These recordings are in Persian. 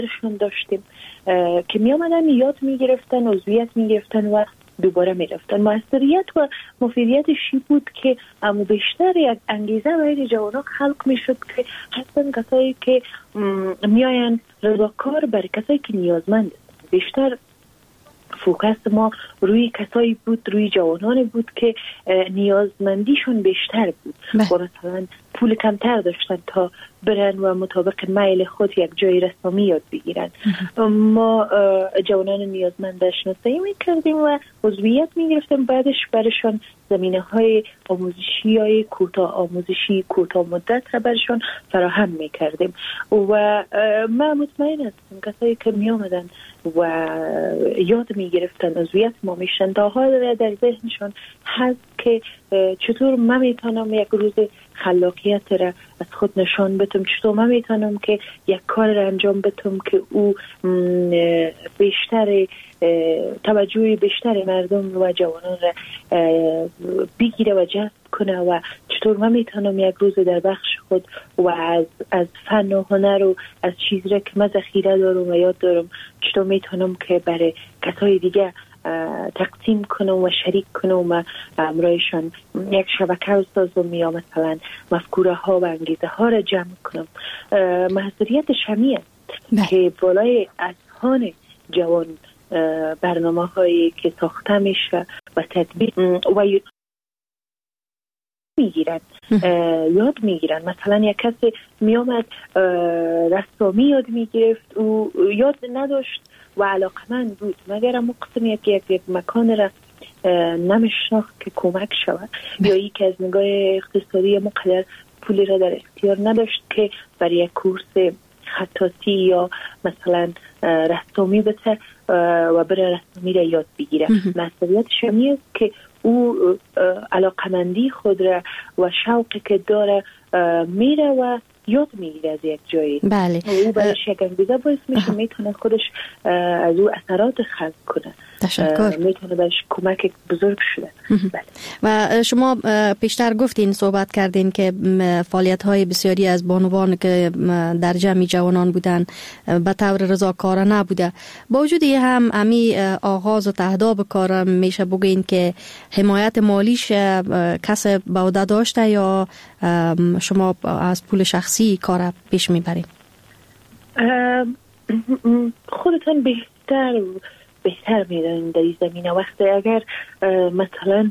برشون داشتیم که می آمدن یاد می گرفتن، عضویت می گرفتن و دوباره می رفتن. موثریت و مفیدیتش بود که اما بیشتر یک انگیزه برای جوانان خلق می شد که حتی کسایی که می آین رضاکار برای کسایی که نیازمند است. بیشتر فوکس ما روی کسایی بود، روی جوانان بود که نیازمندیشون بیشتر بود و مثلا پول کمتر داشتن تا برن و مطابق میل خود یک جای رسمی یاد بگیرن. ما جوانان نیازمند شناسایی میکردیم و عضویت میگرفتیم، بعدش برشان زمینه‌های آموزشی کوتاه مدت را برشان فراهم میکردیم و ما مطمئن هستم کسایی که می آمدن و یاد میگرفتن عضویت ما میشن تا حال در ذهنشان هست که چطور من میتونم یک روز خلاقیت را از خود نشان بدم، چطور من میتونم که یک کار را انجام بدم که او بیشتر توجه بیشتر مردم و جوانان را بگیره و جذب کنه و چطور من میتونم یک روز در بخش خود و از فن و هنر و از چیزی را که من ذخیره دارم و یاد دارم چطور میتونم که برای کسای دیگه تقسیم کنم و شریک کنم و امرایشان یک شبکه بسازم یا مثلا مفکوره ها و انگیزه ها را جمع کنم. محضریت شمی است که بالای اذهان جوان برنامه هایی که ساخته میشه و تدبیر و میگیرن یاد میگیرن. مثلا یک کسی میامد رسامی یاد میگرفت و یاد نداشت و علاقمند بود مگر اما قسم یک مکان را نمیشناخت که کمک شود یا یک از نگاه اقتصادی مقدر پولی را در اختیار نداشت که برای یک کورس خطاطی یا مثلا رسامی بده و برای رسامی را یاد بگیره. مسئولیت شمی است که او علاقمندی خود را و شوقی که داره میره و یاد میگیره از یک جایی. بله. او برایش یک انگیزه باعث میشه میتونه خودش از او اثرات خلق کنه. تشکر. میتونه برایش کمک بزرگ شده. بله. و شما پیشتر گفتین صحبت کردین که فعالیت‌های بسیاری از بانوان که در جمع جوانان بودن به طور رضاکارانه بوده. با وجود هم امی آغاز و تهداب کار میشه بگین که حمایت مالیش کس به عهده داشته یا شما از پول شخصی کار پیش میبرین؟ خودتان بهتر میدونید در این زمینه. وقتی اگر مثلا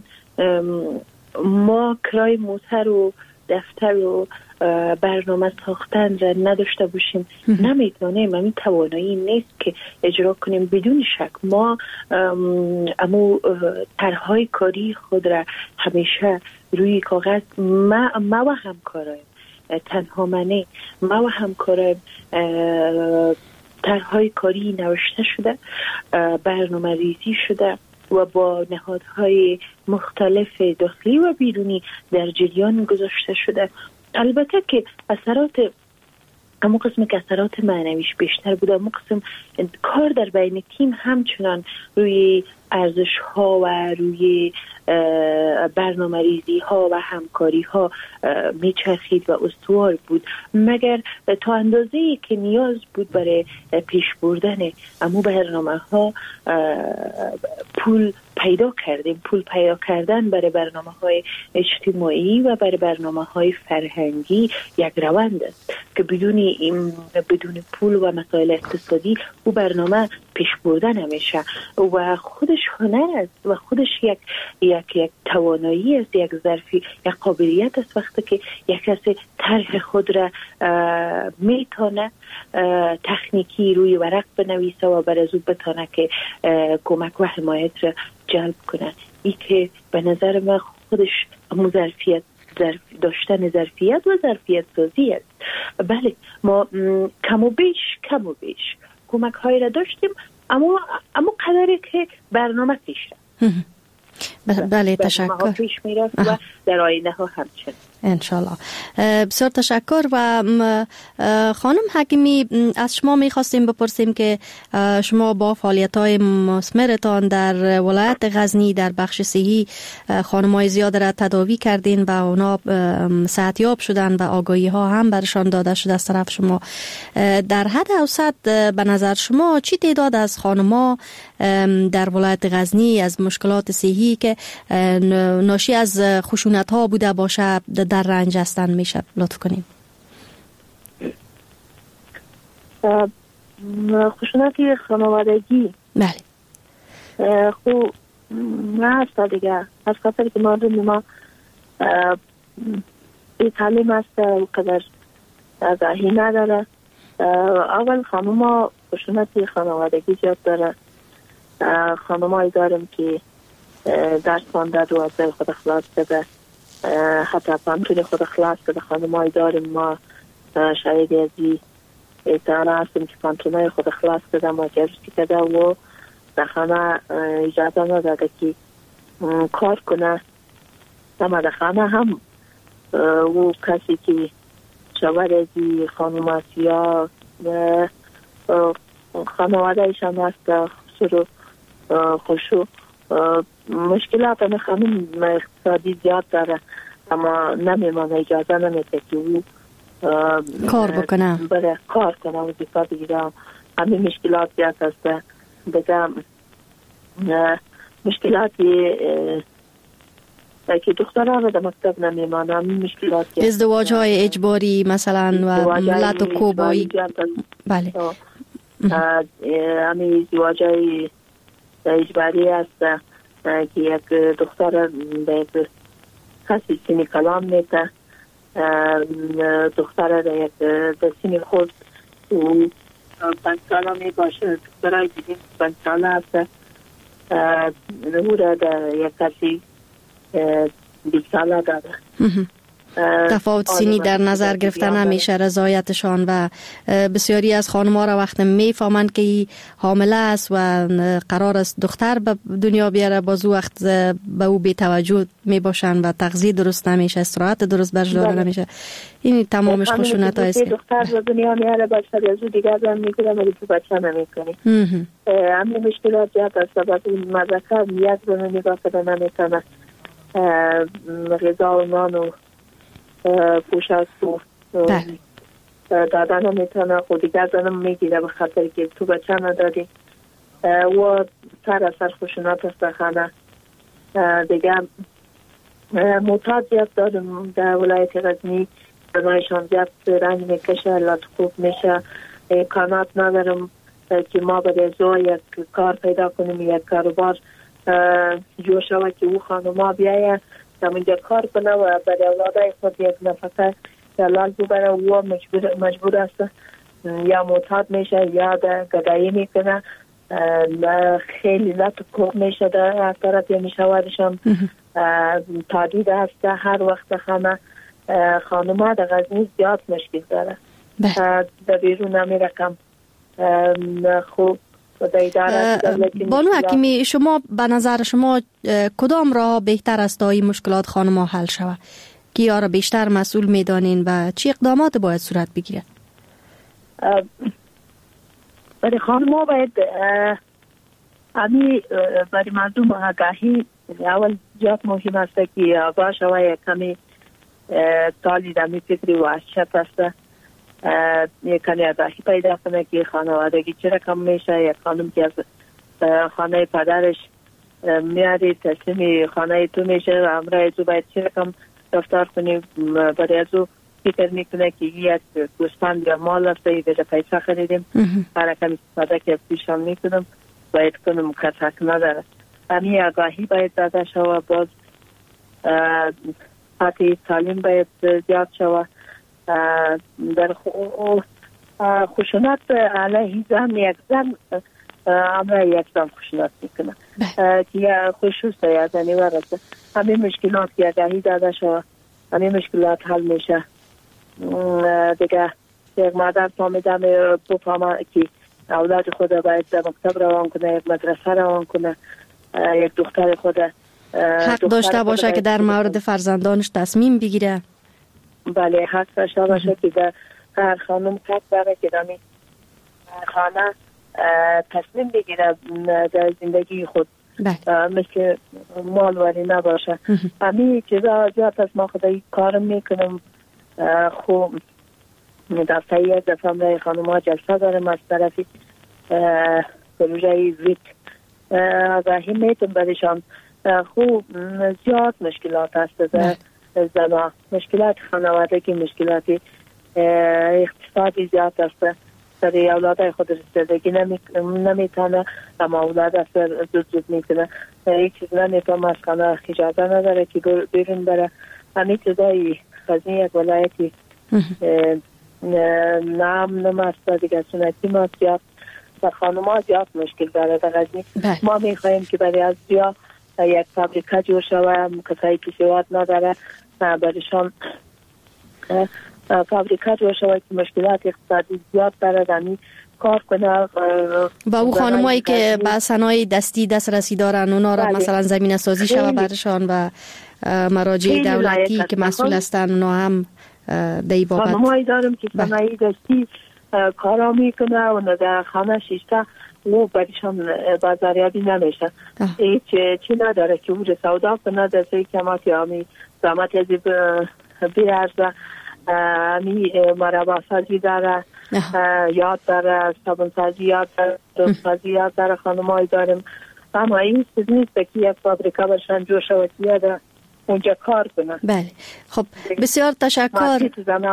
ما کرای موتر و دفتر و برنامه ساختن را نداشته باشیم نمیتونیم، همین توانایی نیست که اجرا کنیم. بدون شک ما امو طرح‌های کاری خود را همیشه روی کاغذ ما و همکارایم تنها منه ما و همکارایم طرح‌های کاری نوشته شده، برنامه ریزی شده و با نهادهای مختلف داخلی و بیرونی در جریان گذاشته شده. البته که اثرات اما قسم که اثرات معنویش بیشتر بوده، اما قسم کار در بین تیم همچنان روی ارزش ها و روی برنامه ریزی ها و همکاری ها میچرخید و استوار بود، مگر تا اندازه‌ای که نیاز بود برای پیش بردن امو برنامه ها پول پیدا کردن برای برنامه های اجتماعی و برای برنامه های فرهنگی یک روند است که بدون پول و مسائل اقتصادی او برنامه پیش بردن نمیشه و خودش هنر است و خودش یک توانایی است، یک قابلیت است. وقتی که یک کسی طرح خود را میتونه تکنیکی روی ورق بنویسه و بر از او بتونه که کمک و حمایت را جلب کنه، این که به نظر من خودش داشتن ظرفیت و ظرفیت سازی است. بله ما کم و بیش کمک های را داشتیم، اما قدری که برنامه پیش رفت. بله تشکر. پیش میرفت و در آینده ها همچنین. انشالله. بسیار تشکر. و خانم حکیمی، از شما میخواستیم بپرسیم که شما با فعالیت‌های مثمرتان در ولایت غزنی در بخش صحی خانم‌های زیاد را تداوی کردین و اونا صحتیاب شدن و آگاهی ها هم برشان داده شده از طرف شما. در حد اوسط به نظر شما چی تعداد از خانم‌ها در ولایت غزنی از مشکلات صحی که ناشی از خشونت ها بوده باشه در رنج هستند میشه لطف کنیم؟ خشونت خانوادگی بله خب نه هسته دیگه، از خاطر که ما بی تعلیم هست و قدر آگاهی نداره. اول خانم ها خشونت خانوادگی زیاد داره. خانم هایی داریم که درس خانده دوازده خود خلاص بده، حتی پانتون خود خلاص بده. خانم هایی داریم ما شاید ازی ایتانه هستیم که پانتون خود خلاص بده ما جرسی کده و در خانه اجازه نداده که کار کنه. اما در خانه هم و کسی که شوار ازی خانم هست یا خانواده ایشان هست خسرو خوشو مشکلات همه خانم اقتصادی زیاد داره، اما نمیمانه، اجازه نمیده که او کار بکنه، بره کار کنه و زیفا بگیره. همه مشکلات زیاد هسته بگم. مشکلاتی که دخترها رو در مکتب نمیمانه، همه مشکلات ازدواج های اجباری مثلا و ملت و کوبایی. بله همه ازدواج های اجباری هست که یک دختر به یک کسی سینی کلام میده، دختر در یک سینی خود 5 ساله می باشه، دخترهای دیگه 5 ساله هست، او را در یک کسی 20 ساله داده. تفاوت سینی در نظر گرفته نمیشه رضایتشان و بسیاری از خانم‌ها را وقتی میفهمند که حامله است و قرار است دختر به دنیا بیاره، باز وقت به او بی توجه میباشند و تغذیه درست نمیشه، استراحت درست برش داده نمیشه. این تمامش خشونت است. دختر به دنیا میاره باز از او دیگر زن میگیره ولی تو بچه نمیکنه. همین مشکلات زیاد است. بعد این مدرسه یک رو نگاه کنه نمیتونه، غذا و نان و پوشاک و دادن هم میتونه خود دیگر زنم میگیره به خاطر که تو بچه نداری و سر اثر خشونت است خانه دیگه. معتاد زیاد دارم در ولایت غزنی، زنایشان زیاد رنگ میکشه، لات خوب میشه، امکانات ندارم که ما به ازا یک کار پیدا کنیم، یک کاروبار جور شود که او خانوما بیایه همونجا کار کنه و برای اولادای خود یک نفقه دلال ببره. و مجبور است یا معتاد میشه یا گدایی میکنه، خیلی لط کوب میشه در طرف یا میشوارشان تادید است. هر وقت خانوما در غزنی زیاد مشکل داره، در بیرون نمیره کم. خوب بانو حکیمی، شما به نظر شما کدام راه بهتر است تا این مشکلات خانم‌ها حل شود؟ کیا را بیشتر مسئول میدانین و چی اقدامات باید صورت بگیره؟ برای خانم‌ها باید برای مردم آگاهی اول زیاد مهم است که آگاه شود، کمی تالی دمی فکری و اشت است، یک کمی آگاهی پیدا کنه که خانوادگی چه رقم میشه. یک خانم که از خانه پدرش میاری تسلیم خانه تو میشه و امرای تو باید چه رقم رفتار کنی. برای از او فکر میکنه که یک گوسفند یا مال است، به پیسه خریدیم برای کمی استفاده که پیشان میکنم باید کنم کتک نداره. همین آگاهی باید داده شود. باز حتی تعلیم باید زیاد شود. در خشونت علیه زن، یک زن امرای یک زن خشونت میکنه که خصوص یا زنی ورسه. همین مشکلات که آگاهی داده شود همین مشکلات حل میشه دیگه. یک مادر فهمیده بفهمه که اولاد خود باید در مکتب روان کنه، یک مدرسه روان کنه، یک دختر خود حق داشته باشه که در مورد فرزندانش تصمیم بگیره. بله حق داشته باشه که در هر خانم حق داره که در خانه تصمیم بگیره در زندگی خود مثل مالواری نباشه. همین چیزا زیاد از ما خدایی کارم میکنم. خوب دفعه یک دفعه همراه خانم ها جلسه دارم از طرفی پروژه ویت آگاهی میتون برشان. خوب زیاد مشکلات هست در زنها، مشکلات خانوادگی، مشکلات اقتصادی زیاد هست. سر اولادای خود رسیدگی نمیتونه، اما اولاد هست زود میکنه. یک چیز نمیتونه از خانه اجازه نداره که بیرون بره. همین چیزایی خزنی یک ولایتی نام هست دیگه سنتی ما زیاد و خانم ها زیاد مشکل داره در غزنی. ما میخواییم که برای از بیا یک فابریکه جور شوه، کسایی که سواد نداره برایشان فابریکه جور شوه که مشکلات اقتصادی زیاد داره دمی کار کنه. با او خانمایی که با صنایع دستی دسترسی دارن اونا را مثلا زمینه سازی شوه برشان و مراجع دولتی که مسئول هستن اونا هم دی بابت خانمایی دارم که صنایع دستی کارا میکنه و در خانه شیشته و برایشان بازاریابی نمیشه. هیچ چی نداره که اونجا سودا کنه در سوی کمات یا همی زامت ازی بیرزه همی مربا سازی داره، یاد داره، صابون سازی یاد داره، دوست سازی یاد داره. خانمایی دارم اما این چیز نیست که یک فابریکه برشان جور شود یاده اونجا کار کنه. بله خب بسیار تشکر.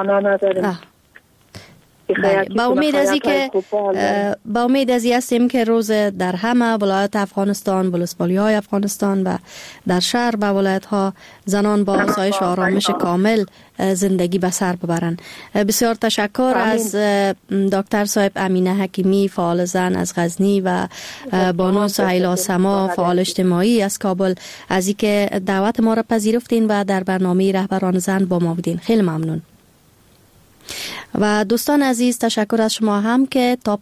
با امید از هستیم که روز در همه ولایت افغانستان، ولسوالی های افغانستان و در شهر و ولایت ها زنان با آسایش و آرامش کامل زندگی به سر ببرن. بسیار تشکر از دکتر صاحب امینه حکیمی فعال زن از غزنی و بانو سهیلا سما فعال اجتماعی از کابل از اینکه دعوت ما را پذیرفتین و در برنامه رهبران زن با ما بودین. خیلی ممنون. و دوستان عزیز تشکر از شما هم که تا